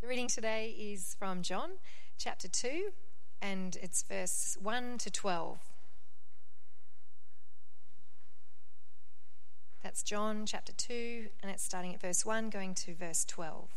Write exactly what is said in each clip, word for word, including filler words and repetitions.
reading today is from John chapter two, and it's verse one to twelve. That's John chapter two, and it's starting at verse one, going to verse twelve.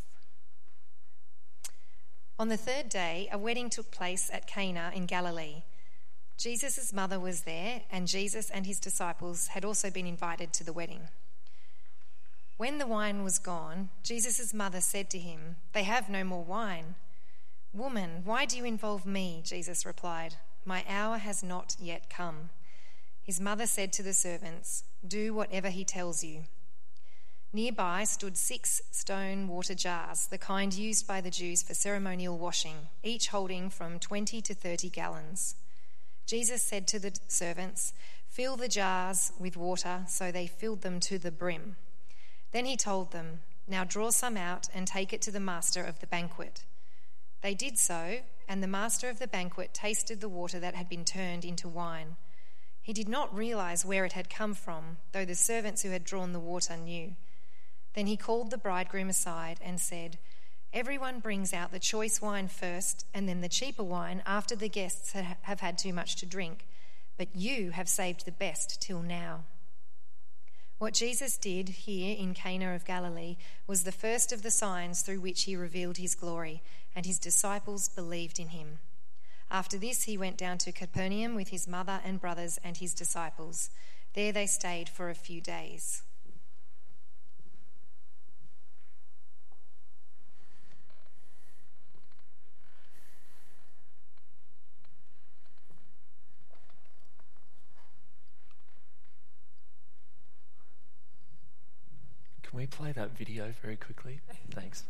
On the third day, a wedding took place at Cana in Galilee. Jesus' mother was there, and Jesus and his disciples had also been invited to the wedding. When the wine was gone, Jesus' mother said to him, "They have no more wine." "Woman, why do you involve me?" Jesus replied. "My hour has not yet come." His mother said to the servants, "Do whatever he tells you." Nearby stood six stone water jars, the kind used by the Jews for ceremonial washing, each holding from twenty to thirty gallons. Jesus said to the servants, "Fill the jars with water," so they filled them to the brim. Then he told them, "Now draw some out and take it to the master of the banquet." They did so, and the master of the banquet tasted the water that had been turned into wine. He did not realize where it had come from, though the servants who had drawn the water knew. Then he called the bridegroom aside and said, "Everyone brings out the choice wine first, and then the cheaper wine after the guests have had too much to drink. But you have saved the best till now." What Jesus did here in Cana of Galilee was the first of the signs through which he revealed his glory, and his disciples believed in him. After this, he went down to Capernaum with his mother and brothers and his disciples. There they stayed for a few days. Can we play that video very quickly? Thanks.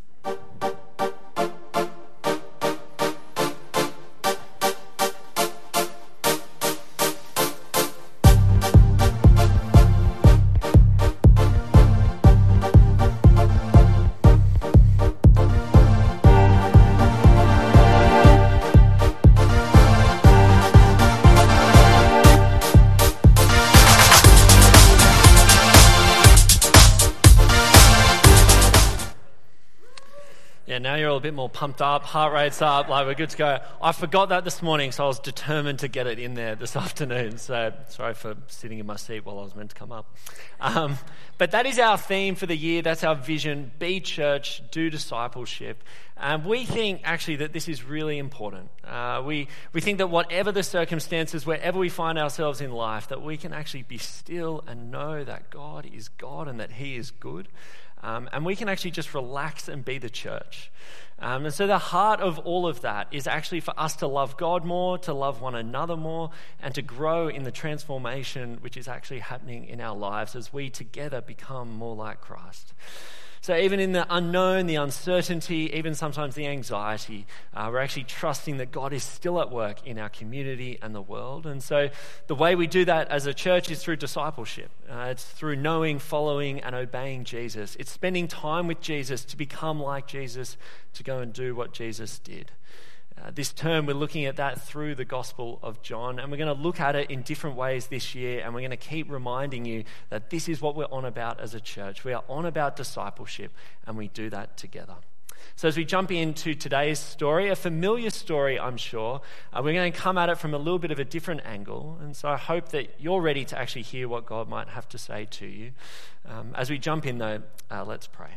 Yeah, now you're all a bit more pumped up, heart rate's up, like we're good to go. I forgot that this morning, so I was determined to get it in there this afternoon. So sorry for sitting in my seat while I was meant to come up. Um, but that is our theme for the year. That's our vision: be church, do discipleship. And we think actually that this is really important. Uh, we, we think that whatever the circumstances, wherever we find ourselves in life, that we can actually be still and know that God is God and that he is good. Um, and we can actually just relax and be the church. Um, and so the heart of all of that is actually for us to love God more, to love one another more, and to grow in the transformation which is actually happening in our lives as we together become more like Christ. So even in the unknown, the uncertainty, even sometimes the anxiety, uh, we're actually trusting that God is still at work in our community and the world. And so the way we do that as a church is through discipleship. Uh, it's through knowing, following, and obeying Jesus. It's spending time with Jesus to become like Jesus, to go and do what Jesus did. Uh, this term, we're looking at that through the Gospel of John, and we're going to look at it in different ways this year, and we're going to keep reminding you that this is what we're on about as a church. We are on about discipleship, and we do that together. So as we jump into today's story, a familiar story, I'm sure, uh, we're going to come at it from a little bit of a different angle, and so I hope that you're ready to actually hear what God might have to say to you. Um, as we jump in, though, uh, let's pray.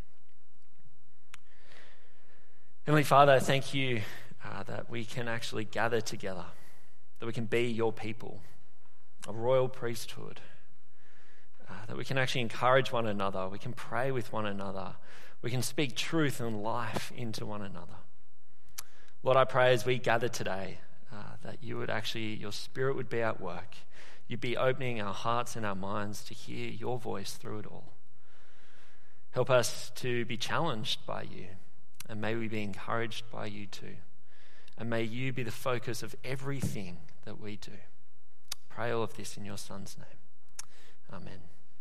Heavenly Father, thank you uh, that we can actually gather together, that we can be your people, a royal priesthood, uh, that we can actually encourage one another, we can pray with one another, we can speak truth and life into one another. Lord, I pray as we gather today uh, that you would actually, your Spirit would be at work. You'd be opening our hearts and our minds to hear your voice through it all. Help us to be challenged by you. And may we be encouraged by you too. And may you be the focus of everything that we do. Pray all of this in your Son's name. Amen.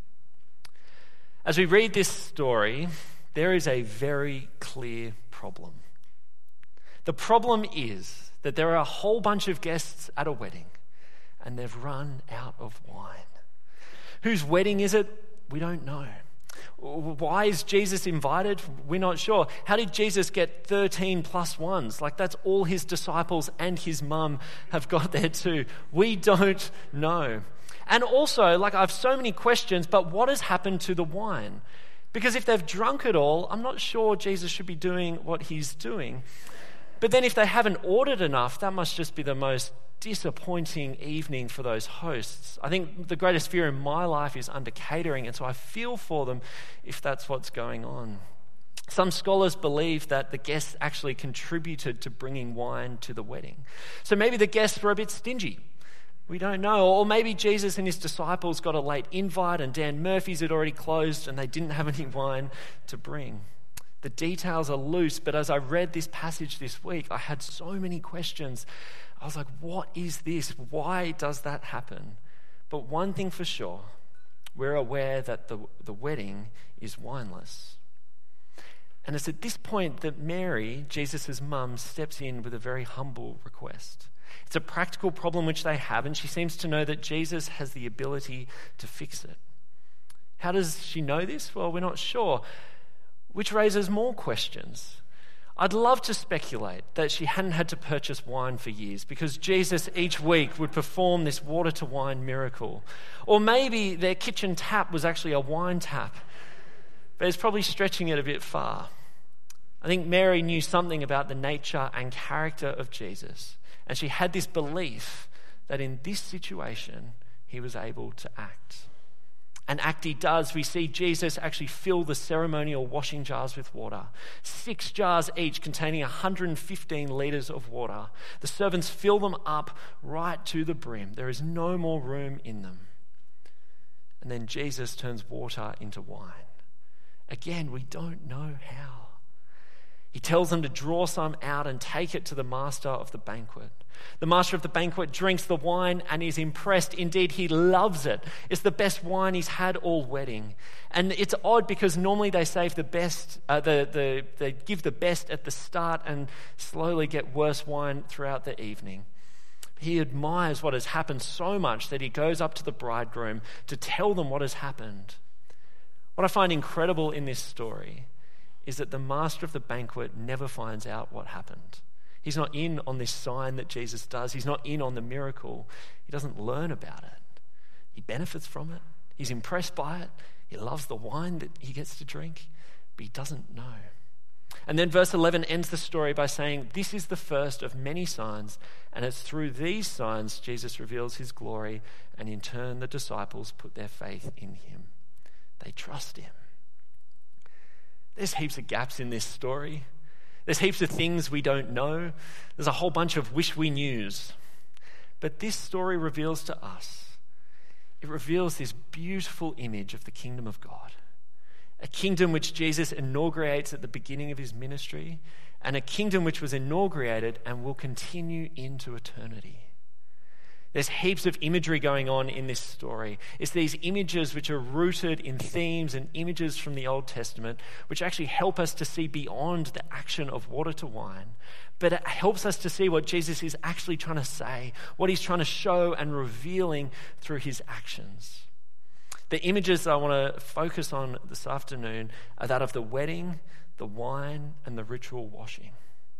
As we read this story, there is a very clear problem. The problem is that there are a whole bunch of guests at a wedding, and they've run out of wine. Whose wedding is it? We don't know. Why is Jesus invited? We're not sure. How did Jesus get thirteen plus ones? Like, that's all his disciples and his mum have got there too. We don't know. And also, like, I have so many questions, but what has happened to the wine? Because if they've drunk it all, I'm not sure Jesus should be doing what he's doing. But then if they haven't ordered enough, that must just be the most disappointing evening for those hosts. I think the greatest fear in my life is under catering, and so I feel for them if that's what's going on. Some scholars believe that the guests actually contributed to bringing wine to the wedding. So maybe the guests were a bit stingy. We don't know. Or maybe Jesus and his disciples got a late invite and Dan Murphy's had already closed and they didn't have any wine to bring. The details are loose, but as I read this passage this week, I had so many questions. I was like, what is this? Why does that happen? But one thing for sure, we're aware that the, the wedding is wineless. And it's at this point that Mary, Jesus' mum, steps in with a very humble request. It's a practical problem which they have, and she seems to know that Jesus has the ability to fix it. How does she know this? Well, we're not sure, which raises more questions. I'd love to speculate that she hadn't had to purchase wine for years because Jesus each week would perform this water to wine miracle. Or maybe their kitchen tap was actually a wine tap, but it's probably stretching it a bit far. I think Mary knew something about the nature and character of Jesus, and she had this belief that in this situation, he was able to act. And act he does. We see Jesus actually fill the ceremonial washing jars with water. Six jars each containing one hundred fifteen litres of water. The servants fill them up right to the brim. There is no more room in them. And then Jesus turns water into wine. Again, we don't know how. He tells them to draw some out and take it to the master of the banquet. The master of the banquet drinks the wine and is impressed. Indeed, he loves it. It's the best wine he's had all wedding. And it's odd because normally they save the best, uh, the, the, they give the best at the start and slowly get worse wine throughout the evening. He admires what has happened so much that he goes up to the bridegroom to tell them what has happened. What I find incredible in this story is that the master of the banquet never finds out what happened. He's not in on this sign that Jesus does. He's not in on the miracle. He doesn't learn about it. He benefits from it. He's impressed by it. He loves the wine that he gets to drink, but he doesn't know. And then verse eleven ends the story by saying, this is the first of many signs, and it's through these signs Jesus reveals his glory, and in turn the disciples put their faith in him. They trust him. There's heaps of gaps in this story. There's heaps of things we don't know. There's a whole bunch of wish we knews. But this story reveals to us, it reveals this beautiful image of the kingdom of God. A kingdom which Jesus inaugurates at the beginning of his ministry, and a kingdom which was inaugurated and will continue into eternity. There's heaps of imagery going on in this story. It's these images which are rooted in themes and images from the Old Testament, which actually help us to see beyond the action of water to wine. But it helps us to see what Jesus is actually trying to say, what he's trying to show and revealing through his actions. The images that I want to focus on this afternoon are that of the wedding, the wine, and the ritual washing.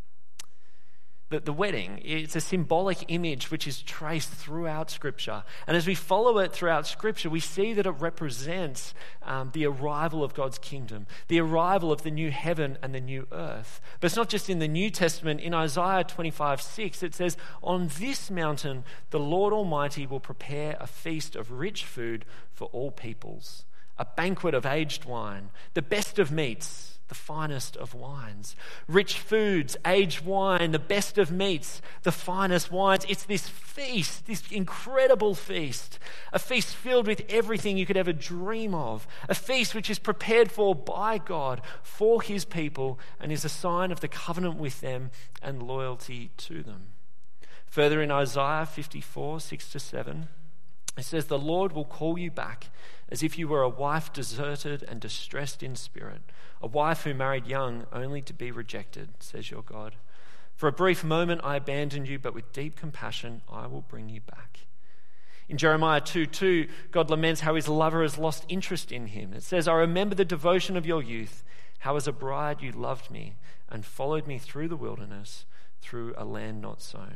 The, the wedding, it's a symbolic image which is traced throughout Scripture. And as we follow it throughout Scripture, we see that it represents um, the arrival of God's kingdom, the arrival of the new heaven and the new earth. But it's not just in the New Testament. In Isaiah twenty-five six, it says, on this mountain, the Lord Almighty will prepare a feast of rich food for all peoples, a banquet of aged wine, the best of meats, the finest of wines, rich foods, aged wine, the best of meats, the finest wines. It's this feast, this incredible feast, a feast filled with everything you could ever dream of, a feast which is prepared for by God, for his people, and is a sign of the covenant with them and loyalty to them. Further in Isaiah fifty-four, six to seven, it says, the Lord will call you back as if you were a wife deserted and distressed in spirit, a wife who married young only to be rejected, says your God. For a brief moment I abandoned you, but with deep compassion I will bring you back. In Jeremiah two two, God laments how his lover has lost interest in him. It says, I remember the devotion of your youth, how as a bride you loved me and followed me through the wilderness, through a land not sown.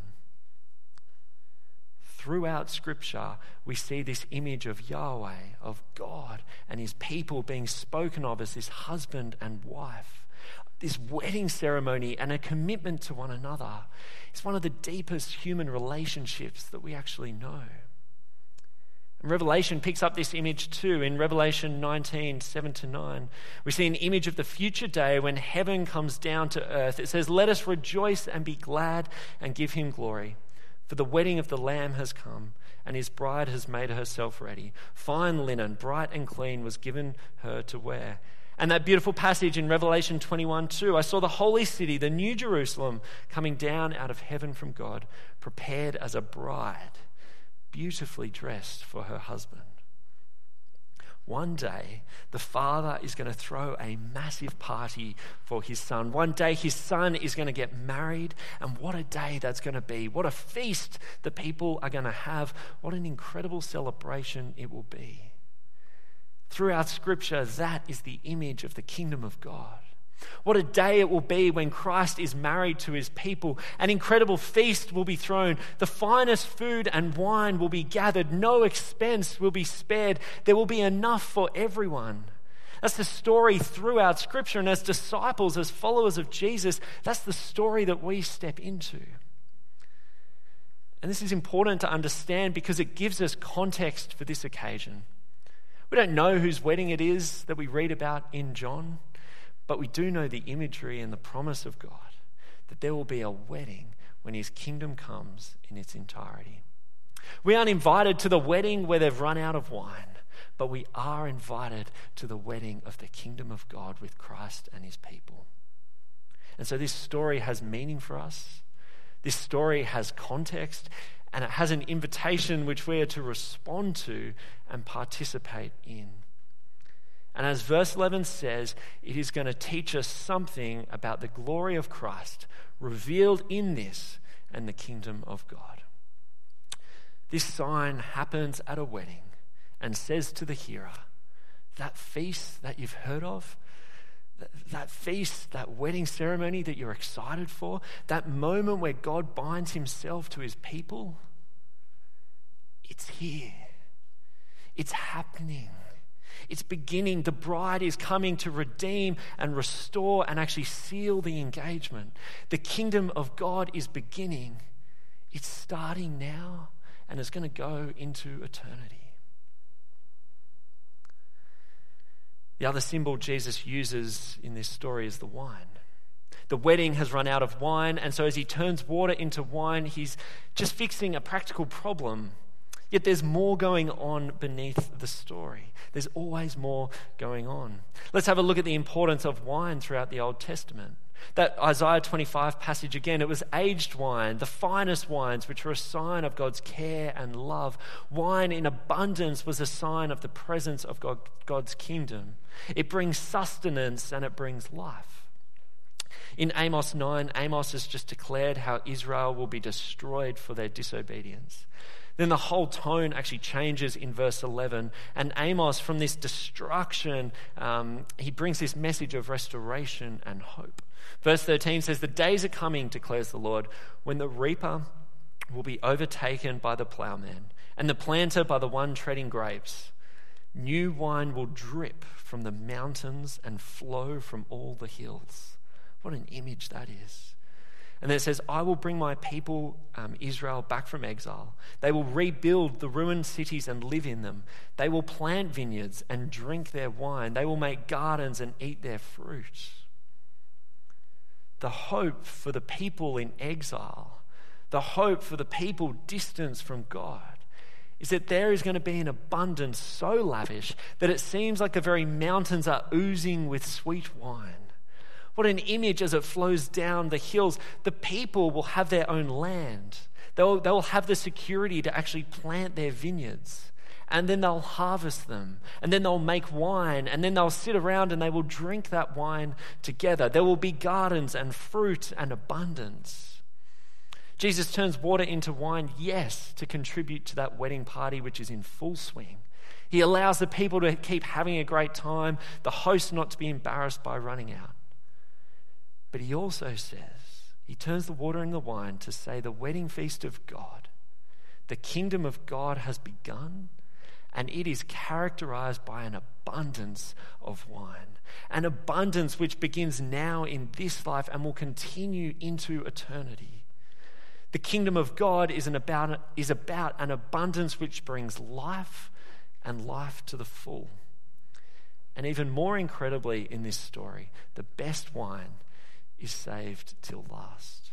Throughout Scripture, we see this image of Yahweh, of God, and his people being spoken of as this husband and wife. This wedding ceremony and a commitment to one another is one of the deepest human relationships that we actually know. And Revelation picks up this image too. In Revelation nineteen, seven to nine, we see an image of the future day when heaven comes down to earth. It says, let us rejoice and be glad and give him glory. For the wedding of the Lamb has come, and his bride has made herself ready. Fine linen, bright and clean, was given her to wear. And that beautiful passage in Revelation twenty-one two, I saw the holy city, the new Jerusalem, coming down out of heaven from God, prepared as a bride, beautifully dressed for her husband. One day, the father is going to throw a massive party for his son. One day, his son is going to get married. And what a day that's going to be. What a feast the people are going to have. What an incredible celebration it will be. Throughout Scripture, that is the image of the kingdom of God. What a day it will be when Christ is married to his people. An incredible feast will be thrown. The finest food and wine will be gathered. No expense will be spared. There will be enough for everyone. That's the story throughout Scripture. And as disciples, as followers of Jesus, that's the story that we step into. And this is important to understand because it gives us context for this occasion. We don't know whose wedding it is that we read about in John. But we do know the imagery and the promise of God that there will be a wedding when his kingdom comes in its entirety. We aren't invited to the wedding where they've run out of wine, but we are invited to the wedding of the kingdom of God with Christ and his people. And so this story has meaning for us. This story has context, and it has an invitation which we are to respond to and participate in. And as verse eleven says, it is going to teach us something about the glory of Christ revealed in this and the kingdom of God. This sign happens at a wedding and says to the hearer, that feast that you've heard of, that, that feast, that wedding ceremony that you're excited for, that moment where God binds himself to his people, it's here. It's happening. It's beginning. The bride is coming to redeem and restore and actually seal the engagement. The kingdom of God is beginning. It's starting now and is going to go into eternity. The other symbol Jesus uses in this story is the wine. The wedding has run out of wine, and so as he turns water into wine, he's just fixing a practical problem. Yet there's more going on beneath the story. There's always more going on. Let's have a look at the importance of wine throughout the Old Testament. That Isaiah twenty-five passage again, it was aged wine, the finest wines, which were a sign of God's care and love. Wine in abundance was a sign of the presence of God, God's kingdom. It brings sustenance and it brings life. In Amos nine, Amos has just declared how Israel will be destroyed for their disobedience. Then the whole tone actually changes in verse eleven. And Amos, from this destruction, um, he brings this message of restoration and hope. Verse thirteen says, the days are coming, declares the Lord, when the reaper will be overtaken by the plowman and the planter by the one treading grapes. New wine will drip from the mountains and flow from all the hills. What an image that is. And then it says, I will bring my people, um, Israel, back from exile. They will rebuild the ruined cities and live in them. They will plant vineyards and drink their wine. They will make gardens and eat their fruit. The hope for the people in exile, the hope for the people distanced from God, is that there is going to be an abundance so lavish that it seems like the very mountains are oozing with sweet wine. What an image as it flows down the hills. The people will have their own land. They'll, they'll have the security to actually plant their vineyards. And then they'll harvest them. And then they'll make wine. And then they'll sit around and they will drink that wine together. There will be gardens and fruit and abundance. Jesus turns water into wine, yes, to contribute to that wedding party which is in full swing. He allows the people to keep having a great time, the host not to be embarrassed by running out. But he also says, he turns the water into wine to say the wedding feast of God, the kingdom of God has begun, and it is characterized by an abundance of wine. An abundance which begins now in this life and will continue into eternity. The kingdom of God is, an about, is about an abundance which brings life and life to the full. And even more incredibly in this story, the best wine is saved till last.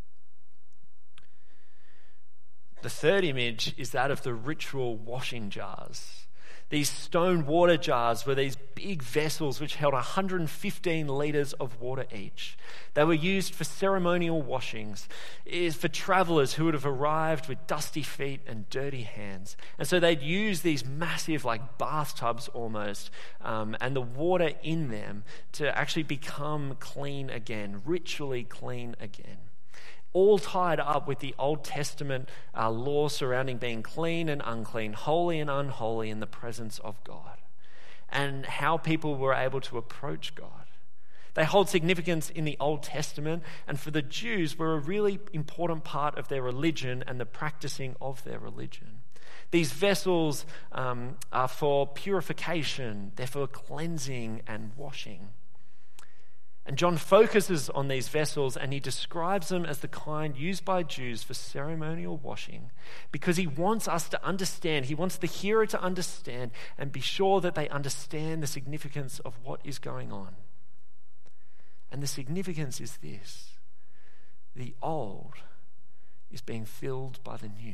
The third image is that of the ritual washing jars. These stone water jars were these big vessels which held one hundred fifteen litres of water each. They were used for ceremonial washings. It is for travellers who would have arrived with dusty feet and dirty hands. And so they'd use these massive, like bathtubs almost, um, and the water in them to actually become clean again, ritually clean again. All tied up with the Old Testament uh, law surrounding being clean and unclean, holy and unholy in the presence of God, and how people were able to approach God. They hold significance in the Old Testament, and for the Jews were a really important part of their religion and the practicing of their religion. These vessels um, are for purification, they're for cleansing and washing. And John focuses on these vessels and he describes them as the kind used by Jews for ceremonial washing because he wants us to understand, he wants the hearer to understand and be sure that they understand the significance of what is going on. And the significance is this: the old is being filled by the new.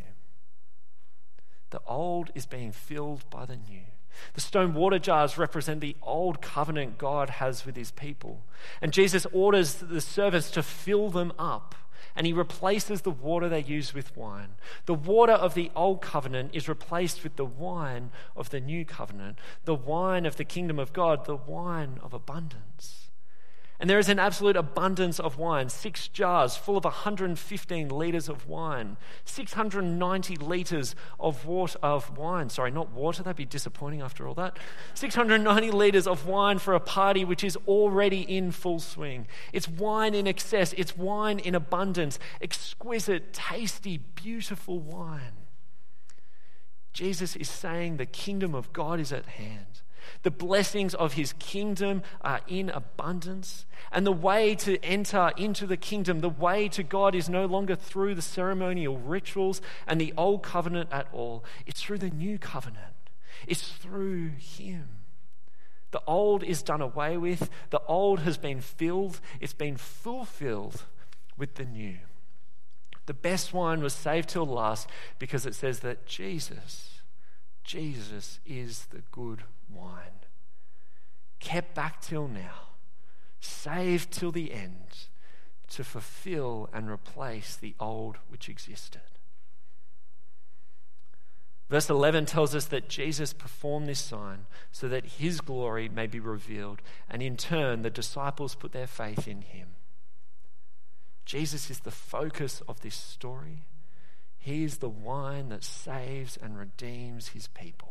The old is being filled by the new. The stone water jars represent the old covenant God has with his people. And Jesus orders the servants to fill them up, and he replaces the water they use with wine. The water of the old covenant is replaced with the wine of the new covenant, the wine of the kingdom of God, the wine of abundance. And there is an absolute abundance of wine, six jars full of one hundred fifteen litres of wine, six hundred ninety litres of water, of wine, sorry, not water, that'd be disappointing after all that, six hundred ninety litres of wine for a party which is already in full swing. It's wine in excess, it's wine in abundance, exquisite, tasty, beautiful wine. Jesus is saying the kingdom of God is at hand. The blessings of his kingdom are in abundance. And the way to enter into the kingdom, the way to God is no longer through the ceremonial rituals and the old covenant at all. It's through the new covenant. It's through him. The old is done away with. The old has been filled. It's been fulfilled with the new. The best wine was saved till last because it says that Jesus, Jesus is the good wine, kept back till now, saved till the end, to fulfill and replace the old which existed. Verse eleven tells us that Jesus performed this sign so that his glory may be revealed, and in turn the disciples put their faith in him. Jesus is the focus of this story. He is the wine that saves and redeems his people.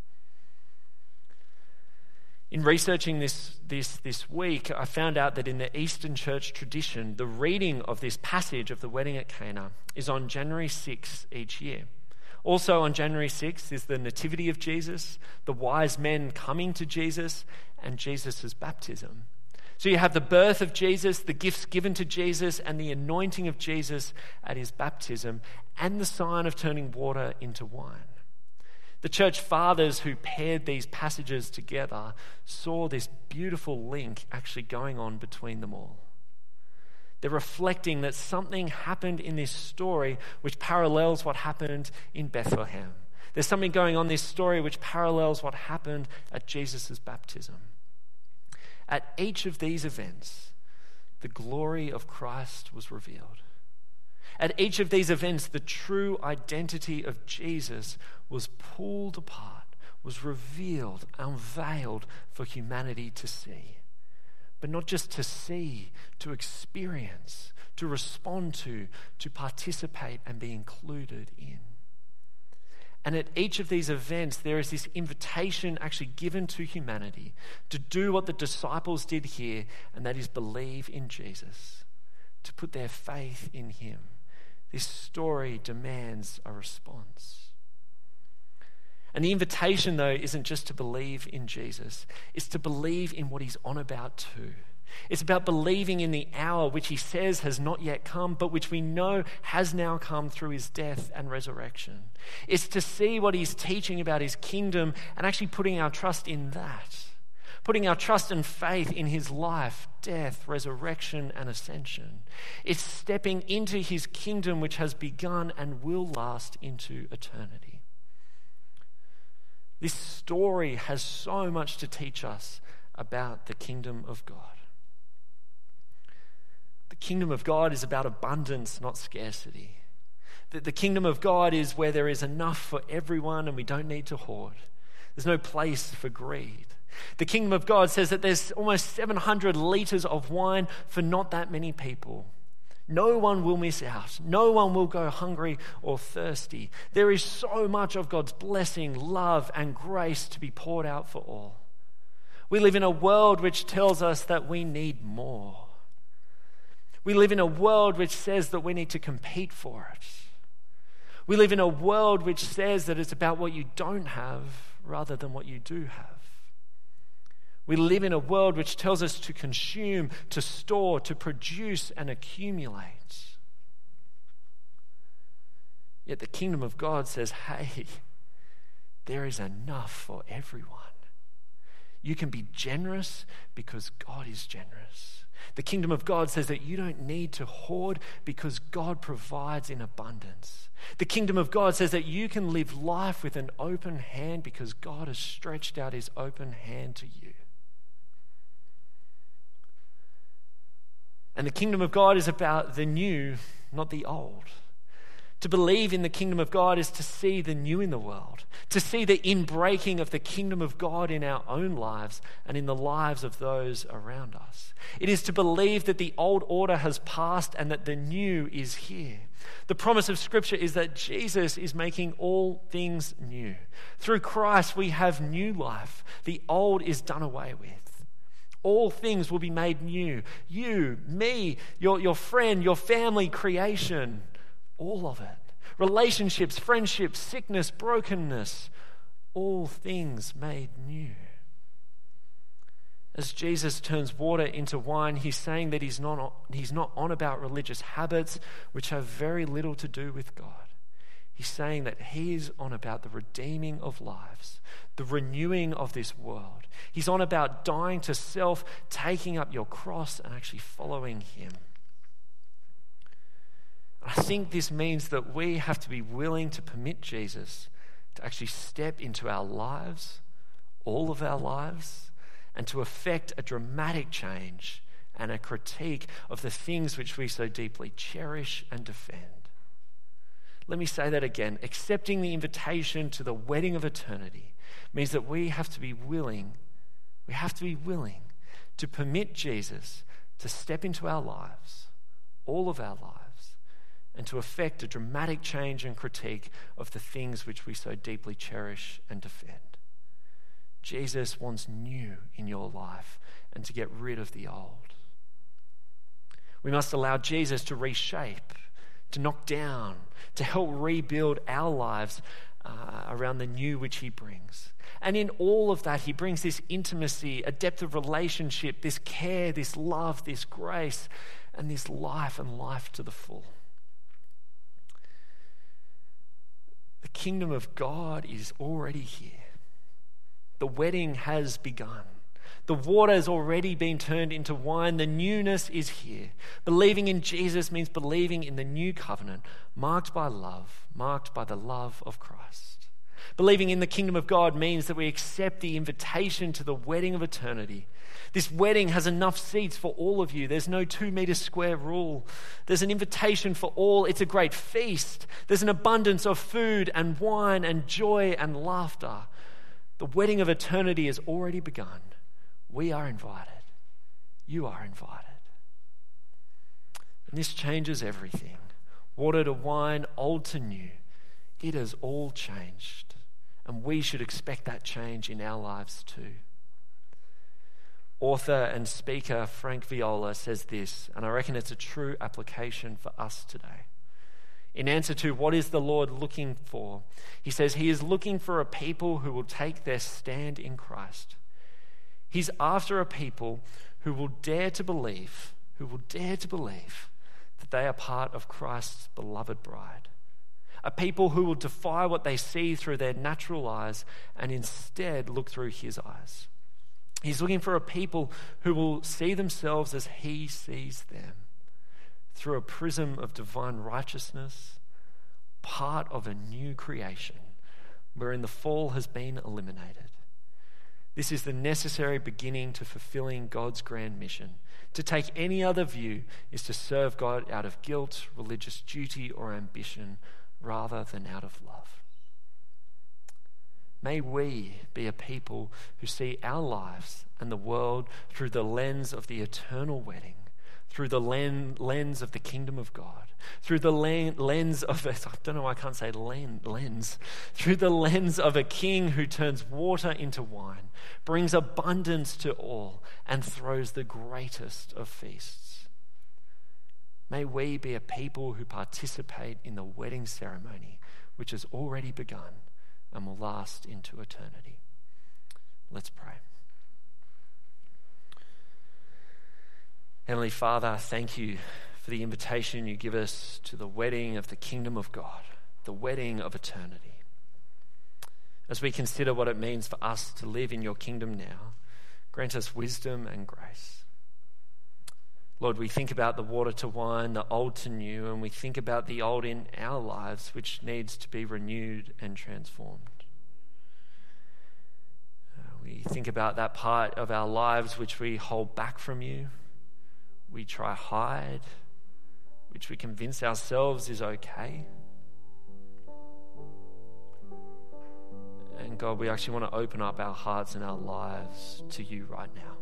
In researching this, this this week, I found out that in the Eastern Church tradition, the reading of this passage of the wedding at Cana is on January sixth each year. Also on January sixth is the nativity of Jesus, the wise men coming to Jesus, and Jesus' baptism. So you have the birth of Jesus, the gifts given to Jesus, and the anointing of Jesus at his baptism, and the sign of turning water into wine. The church fathers who paired these passages together saw this beautiful link actually going on between them all. They're reflecting that something happened in this story which parallels what happened in Bethlehem. There's something going on in this story which parallels what happened at Jesus' baptism. At each of these events, the glory of Christ was revealed. At each of these events, the true identity of Jesus was pulled apart, was revealed, unveiled for humanity to see. But not just to see, to experience, to respond to, to participate and be included in. And at each of these events, there is this invitation actually given to humanity to do what the disciples did here, and that is believe in Jesus, to put their faith in him. This story demands a response. And the invitation, though, isn't just to believe in Jesus. It's to believe in what he's on about too. It's about believing in the hour which he says has not yet come, but which we know has now come through his death and resurrection. It's to see what he's teaching about his kingdom and actually putting our trust in that. Putting our trust and faith in his life, death, resurrection, and ascension. It's stepping into his kingdom which has begun and will last into eternity. This story has so much to teach us about the kingdom of God. The kingdom of God is about abundance, not scarcity. The, the kingdom of God is where there is enough for everyone and we don't need to hoard. There's no place for greed. The kingdom of God says that there's almost seven hundred litres of wine for not that many people. No one will miss out. No one will go hungry or thirsty. There is so much of God's blessing, love, and grace to be poured out for all. We live in a world which tells us that we need more. We live in a world which says that we need to compete for it. We live in a world which says that it's about what you don't have rather than what you do have. We live in a world which tells us to consume, to store, to produce and accumulate. Yet the kingdom of God says, hey, there is enough for everyone. You can be generous because God is generous. The kingdom of God says that you don't need to hoard because God provides in abundance. The kingdom of God says that you can live life with an open hand because God has stretched out his open hand to you. And the kingdom of God is about the new, not the old. To believe in the kingdom of God is to see the new in the world, to see the inbreaking of the kingdom of God in our own lives and in the lives of those around us. It is to believe that the old order has passed and that the new is here. The promise of Scripture is that Jesus is making all things new. Through Christ we have new life. The old is done away with. All things will be made new. You, me, your, your friend, your family, creation, all of it. Relationships, friendships, sickness, brokenness, all things made new. As Jesus turns water into wine, he's saying that he's not, he's not on about religious habits which have very little to do with God. He's saying that he's on about the redeeming of lives, the renewing of this world. He's on about dying to self, taking up your cross and actually following him. I think this means that we have to be willing to permit Jesus to actually step into our lives, all of our lives, and to effect a dramatic change and a critique of the things which we so deeply cherish and defend. Let me say that again. Accepting the invitation to the wedding of eternity means that we have to be willing, we have to be willing to permit Jesus to step into our lives, all of our lives, and to effect a dramatic change and critique of the things which we so deeply cherish and defend. Jesus wants new in your life and to get rid of the old. We must allow Jesus to reshape, to knock down, to help rebuild our lives uh, around the new which he brings. And in all of that, he brings this intimacy, a depth of relationship, this care, this love, this grace, and this life and life to the full. The kingdom of God is already here. The wedding has begun. The water has already been turned into wine. The newness is here. Believing in Jesus means believing in the new covenant, marked by love, marked by the love of Christ. Believing in the kingdom of God means that we accept the invitation to the wedding of eternity. This wedding has enough seats for all of you. There's no two meter square rule. There's an invitation for all. It's a great feast. There's an abundance of food and wine and joy and laughter. The wedding of eternity has already begun. We are invited. You are invited. And this changes everything. Water to wine, old to new. It has all changed. And we should expect that change in our lives too. Author and speaker Frank Viola says this, and I reckon it's a true application for us today. In answer to what is the Lord looking for, he says he is looking for a people who will take their stand in Christ. He's after a people who will dare to believe, who will dare to believe that they are part of Christ's beloved bride. A people who will defy what they see through their natural eyes and instead look through his eyes. He's looking for a people who will see themselves as he sees them, through a prism of divine righteousness, part of a new creation, wherein the fall has been eliminated. This is the necessary beginning to fulfilling God's grand mission. To take any other view is to serve God out of guilt, religious duty, or ambition, rather than out of love. May we be a people who see our lives and the world through the lens of the eternal wedding, through the len- lens of the kingdom of God, through the len- lens of, a, I don't know why I can't say len- lens, through the lens of a king who turns water into wine, brings abundance to all, and throws the greatest of feasts. May we be a people who participate in the wedding ceremony, which has already begun and will last into eternity. Let's pray. Heavenly Father, thank you for the invitation you give us to the wedding of the kingdom of God, the wedding of eternity. As we consider what it means for us to live in your kingdom now, grant us wisdom and grace. Lord, we think about the water to wine, the old to new, and we think about the old in our lives, which needs to be renewed and transformed. Uh, we think about that part of our lives which we hold back from you, we try hide, which we convince ourselves is okay. And God, we actually want to open up our hearts and our lives to you right now.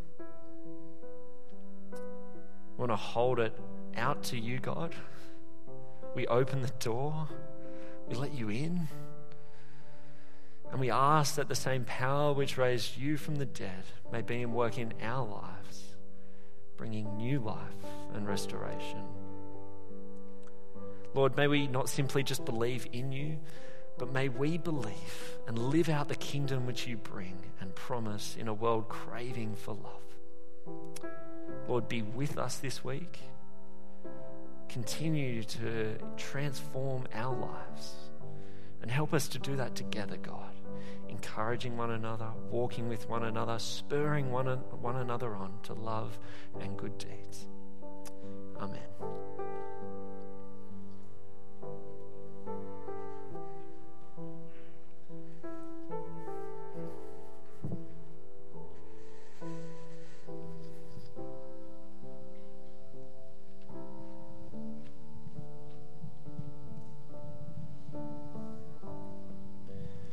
We want to hold it out to you, God. We open the door. We let you in. And we ask that the same power which raised you from the dead may be in work in our lives, bringing new life and restoration. Lord, may we not simply just believe in you, but may we believe and live out the kingdom which you bring and promise in a world craving for love. Lord, be with us this week. Continue to transform our lives and help us to do that together, God. Encouraging one another, walking with one another, spurring one, one another on to love and good deeds. Amen.